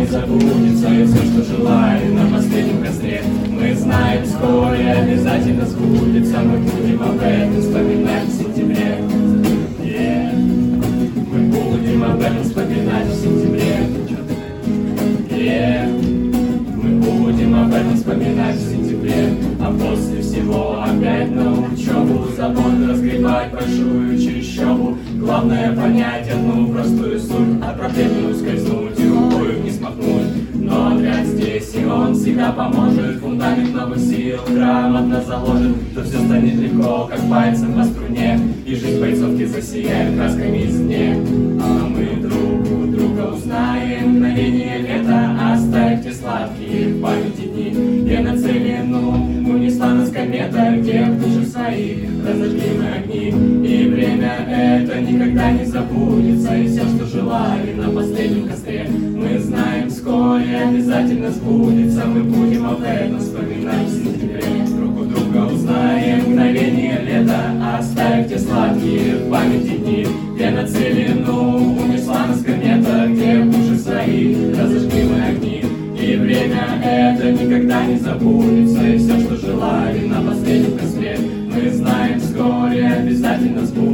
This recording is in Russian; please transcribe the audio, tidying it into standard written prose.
не забудется, и все, что желали на последнем костре. Мы знаем, вскоре обязательно сбудется, мы будем об этом вспоминать в сентябре. Мы будем об этом вспоминать в сентябре. Мы будем об этом вспоминать в сентябре. А после всего опять на учебу, забот разгребать большую чащобу. Главное понять одну простую суть, от проблем не ускользнуть и рукой не смахнуть. Но отряд здесь, и он всегда поможет. Фундамент новых сил грамотно заложит. То все станет легко, как пальцем по струне, и жизнь бойцовки засияет красками извне. А мы друг у друга узнаем мгновение лета. Оставьте сладкие в памяти дни, где на целину унесла нас комета, где в душе своих разожгли мы огни. И время это никогда не забудется, и все, что желали на последнем костре. Мы знаем, вскоре обязательно сбудется, мы будем об этом вспоминать в сентябре. Друг у друга узнаем мгновение лета. Оставьте сладкие в памяти дни, где на целину унесла нас комета, где в душе своих разожгли мы огни. И время это никогда не забудется, и все, что желали на последнем костре. Мы знаем, вскоре обязательно сбудется.